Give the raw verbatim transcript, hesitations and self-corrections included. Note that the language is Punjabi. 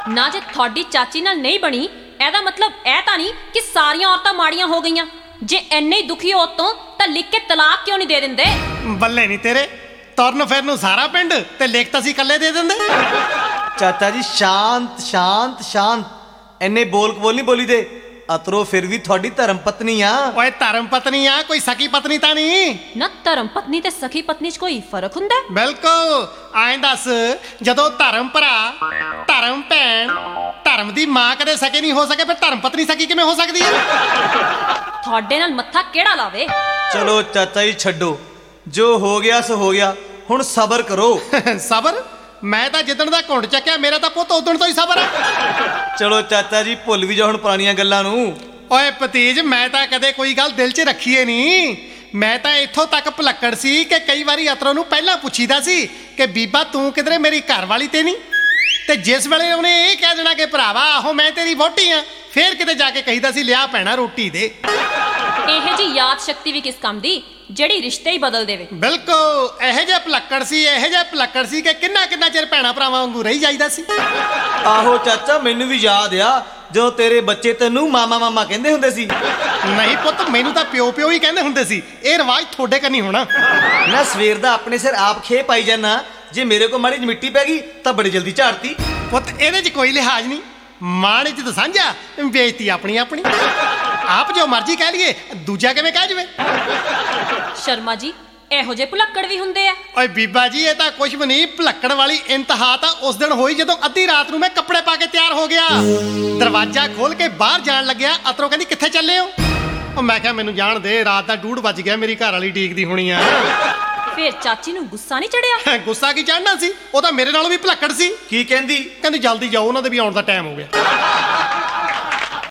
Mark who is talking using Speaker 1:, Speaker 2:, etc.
Speaker 1: ਨਾ ਜੇ ਤੁਹਾਡੀ ਚਾਚੀ ਨਾਲ ਨਹੀਂ ਬਣੀ, ਇਹਦਾ ਮਤਲਬ ਇਹ ਤਾਂ ਨਹੀਂ ਕਿ ਸਾਰੀਆਂ ਔਰਤਾਂ ਮਾੜੀਆਂ ਹੋ ਗਈਆਂ। ਜੇ ਇੰਨੇ ਹੀ ਦੁਖੀ ਹੋ ਤੋਂ ਤਾਂ ਲਿਖ ਕੇ ਤਲਾਕ ਕਿਉਂ ਨਹੀਂ ਦੇ ਦਿੰਦੇ?
Speaker 2: ਬੱਲੇ ਨਹੀਂ ਤੇਰੇ, ਤੁਰਨ ਫਿਰ ਨੂੰ ਸਾਰਾ ਪਿੰਡ ਤੇ ਲਿਖ ਤਾਂ ਅਸੀਂ ਇਕੱਲੇ ਦੇ ਦਿੰਦੇ।
Speaker 3: ਚਾਚਾ ਜੀ ਸ਼ਾਂਤ ਸ਼ਾਂਤ ਸ਼ਾਂਤ, ਇੰਨੇ ਬੋਲ ਬੋਲ ਨਹੀਂ ਬੋਲੀ ਦੇ। ਅਤਰੋ ਫਿਰ ਵੀ ਤੁਹਾਡੀ ਧਰਮ ਪਤਨੀ ਆ।
Speaker 2: ਓਏ ਧਰਮ ਪਤਨੀ ਆ, ਕੋਈ ਸਕੀ ਪਤਨੀ ਤਾਂ ਨਹੀਂ
Speaker 1: ਨਾ। ਧਰਮ ਪਤਨੀ ਤੇ ਸਖੀ ਪਤਨੀ 'ਚ ਕੋਈ ਫਰਕ ਹੁੰਦਾ?
Speaker 2: ਬਿਲਕੁਲ। ਐਂ ਦੱਸ, ਜਦੋਂ ਧਰਮ ਭਰਾ, ਧਰਮ ਭੈਣ, ਧਰਮ ਦੀ ਮਾਂ ਕਦੇ ਸਕੇ ਨਹੀਂ ਹੋ ਸਕੇ, ਫਿਰ ਧਰਮ ਪਤਨੀ ਸਕੀ ਕਿਵੇਂ ਹੋ ਸਕਦੀ ਹੈ?
Speaker 1: ਤੁਹਾਡੇ ਨਾਲ ਮੱਥਾ ਕਿਹੜਾ ਲਾਵੇ?
Speaker 3: ਚਲੋ ਚਾਚਾ ਜੀ ਛੱਡੋ, ਜੋ ਹੋ ਗਿਆ ਸੋ ਹੋ ਗਿਆ, ਹੁਣ ਸਬਰ ਕਰੋ।
Speaker 2: ਸਬਰ? ਮੈਂ ਤਾਂ ਜਿੱਦਣ ਦਾ ਘੁੰਡ ਚੱਕਿਆ, ਮੇਰਾ ਤਾਂ ਪੁੱਤ ਉਦਣ ਤੋਂ ਹੀ ਸਬਰ ਆ।
Speaker 3: ਚਲੋ ਚਾਚਾ ਜੀ ਭੁੱਲ ਵੀ ਜਾਓ ਹੁਣ ਪੁਰਾਣੀਆਂ ਗੱਲਾਂ ਨੂੰ।
Speaker 2: ਓਏ ਭਤੀਜ, ਮੈਂ ਤਾਂ ਕਦੇ ਕੋਈ ਗੱਲ ਦਿਲ 'ਚ ਰੱਖੀਏ ਨਹੀਂ। ਮੈਂ ਤਾਂ ਇੱਥੋਂ ਤੱਕ ਭੁਲੱਕੜ ਸੀ ਕਿ ਕਈ ਵਾਰੀ ਅਤਰੋਂ ਨੂੰ ਪਹਿਲਾਂ ਪੁੱਛੀਦਾ ਸੀ ਕਿ ਬੀਬਾ ਤੂੰ ਕਿਧਰੇ ਮੇਰੀ ਘਰ ਵਾਲੀ ਤੇ ਨਹੀਂ, ਤੇ ਜਿਸ ਵੇਲੇ ਉਹਨੇ ਇਹ ਕਹਿ ਦੇਣਾ ਕਿ ਭਰਾਵਾ ਆਹੋ ਮੈਂ ਤੇਰੀ ਵਹੁਟੀ ਆ, ਫੇਰ ਕਿਤੇ ਜਾ ਕੇ ਕਹੀਦਾ ਸੀ ਲਿਆ ਭੈਣਾ ਰੋਟੀ ਦੇ।
Speaker 1: ਇਹ ਜੀ ਯਾਦ ਸ਼ਕਤੀ ਵੀ ਕਿਸ ਕੰਮ ਦੀ ਜਿਹੜੀ ਰਿਸ਼ਤੇ ਹੀ ਬਦਲ ਦੇਵੇ।
Speaker 2: ਬਿਲਕੁਲ, ਇਹੋ ਜਿਹਾ ਭੁਲੱਕੜ ਸੀ, ਇਹੋ ਜਿਹਾ ਭੁਲੱਕੜ ਸੀ ਕਿ ਕਿੰਨਾ ਕਿੰਨਾ ਚਿਰ ਭੈਣਾ ਭਰਾਵਾਂ ਵਾਂਗੂ ਰਹੀ ਜਾਈਦਾ ਸੀ।
Speaker 3: ਆਹੋ ਚਾਚਾ, ਮੈਨੂੰ ਵੀ ਯਾਦ ਆ ਜਦੋਂ ਤੇਰੇ ਬੱਚੇ ਤੈਨੂੰ ਮਾਮਾ ਮਾਮਾ ਕਹਿੰਦੇ ਹੁੰਦੇ ਸੀ।
Speaker 2: ਨਹੀਂ ਪੁੱਤ, ਮੈਨੂੰ ਤਾਂ ਪਿਓ ਪਿਓ ਹੀ ਕਹਿੰਦੇ ਹੁੰਦੇ ਸੀ। ਇਹ ਰਿਵਾਜ ਤੁਹਾਡੇ ਕੰਨੀ ਹੋਣਾ।
Speaker 3: ਮੈਂ ਸਵੇਰ ਦਾ ਆਪਣੇ ਸਿਰ ਆਪ ਖੇ ਪਾਈ ਜਾਨਾ, ਜੇ ਮੇਰੇ ਕੋਲ ਮਾੜੀ ਜਿਹੀ ਮਿੱਟੀ ਪੈ ਗਈ ਤਾਂ ਬੜੀ ਜਲਦੀ ਝਾੜਤੀ।
Speaker 2: ਪੁੱਤ ਇਹਦੇ 'ਚ ਕੋਈ ਲਿਹਾਜ਼ ਨਹੀਂ, ਮਾੜੇ 'ਚ ਤਾਂ ਸਾਂਝਾ, ਬੇਇੱਜ਼ਤੀ ਆਪਣੀ ਆਪਣੀ। ਆਪ ਜੋ ਮਰਜ਼ੀ ਕਹਿ ਲਈਏ, ਦੂਜਾ ਕਿਵੇਂ ਕਹਿ ਜਾਵੇ?
Speaker 1: ਸ਼ਰਮਾ ਜੀ, ਇਹੋ ਜਿਹੇ ਭੁਲੱਕੜ ਵੀ ਹੁੰਦੇ ਆ?
Speaker 2: ਓਏ ਬੀਬਾ ਜੀ, ਇਹ ਤਾਂ ਕੁਛ ਵੀ ਨਹੀਂ। ਭੁਲੱਕੜ ਵਾਲੀ ਇੰਤਹਾ ਤਾਂ ਉਸ ਦਿਨ ਹੋਈ ਜਦੋਂ ਅੱਧੀ ਰਾਤ ਨੂੰ ਮੈਂ ਕੱਪੜੇ ਪਾ ਕੇ ਤਿਆਰ ਹੋ ਗਿਆ, ਦਰਵਾਜ਼ਾ ਖੋਲ ਕੇ ਬਾਹਰ ਜਾਣ ਲੱਗਿਆ। ਅਤਰੋ ਕਹਿੰਦੀ ਕਿੱਥੇ ਚੱਲੇ ਹੋ? ਉਹ ਮੈਂ ਕਿਹਾ ਮੈਨੂੰ ਜਾਣ ਦੇ, ਰਾਤ ਦਾ ਡੂਢ ਵੱਜ ਗਿਆ, ਮੇਰੀ ਘਰ ਵਾਲੀ ਡੀਕਦੀ ਹੋਣੀ ਆ।
Speaker 1: ਫਿਰ ਚਾਚੀ ਨੂੰ ਗੁੱਸਾ ਨਹੀਂ ਚੜਿਆ?
Speaker 2: ਗੁੱਸਾ ਕੀ ਚੜਨਾ ਸੀ, ਉਹ ਤਾਂ ਮੇਰੇ ਨਾਲੋਂ ਵੀ ਭੁਲੱਕੜ ਸੀ।
Speaker 3: ਕੀ ਕਹਿੰਦੀ?
Speaker 2: ਕਹਿੰਦੀ ਜਲਦੀ ਜਾਓ, ਉਹਨਾਂ ਦੇ ਵੀ ਆਉਣ ਦਾ ਟਾਈਮ ਹੋ ਗਿਆ।